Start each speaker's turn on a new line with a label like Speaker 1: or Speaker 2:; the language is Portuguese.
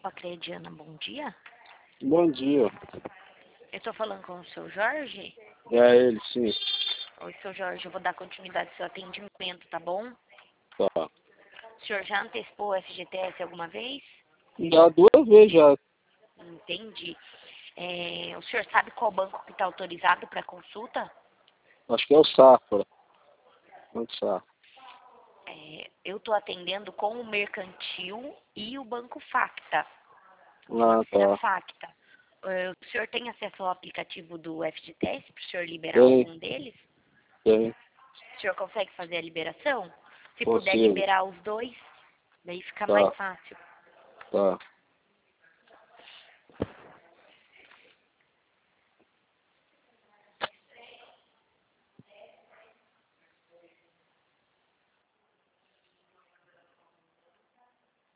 Speaker 1: Pacrediana, bom dia.
Speaker 2: Bom dia.
Speaker 1: Eu estou falando com o seu Jorge.
Speaker 2: É ele, sim.
Speaker 1: Oi, seu Jorge, eu vou dar continuidade ao seu atendimento, tá bom?
Speaker 2: Tá.
Speaker 1: O senhor já antecipou o FGTS alguma vez?
Speaker 2: Já 2 vezes já.
Speaker 1: Entendi. O senhor sabe qual banco que está autorizado para consulta?
Speaker 2: Acho que é o Safra. Banco Safra.
Speaker 1: Eu estou atendendo com o Mercantil e o Banco Facta.
Speaker 2: Ah,
Speaker 1: Será
Speaker 2: tá.
Speaker 1: Facta. O senhor tem acesso ao aplicativo do FGTS para o senhor liberar
Speaker 2: Tem,
Speaker 1: algum deles?
Speaker 2: tem.
Speaker 1: O senhor consegue fazer a liberação? Se puder
Speaker 2: Consigo.
Speaker 1: liberar os dois, daí fica mais
Speaker 2: Tá,
Speaker 1: fácil.
Speaker 2: tá.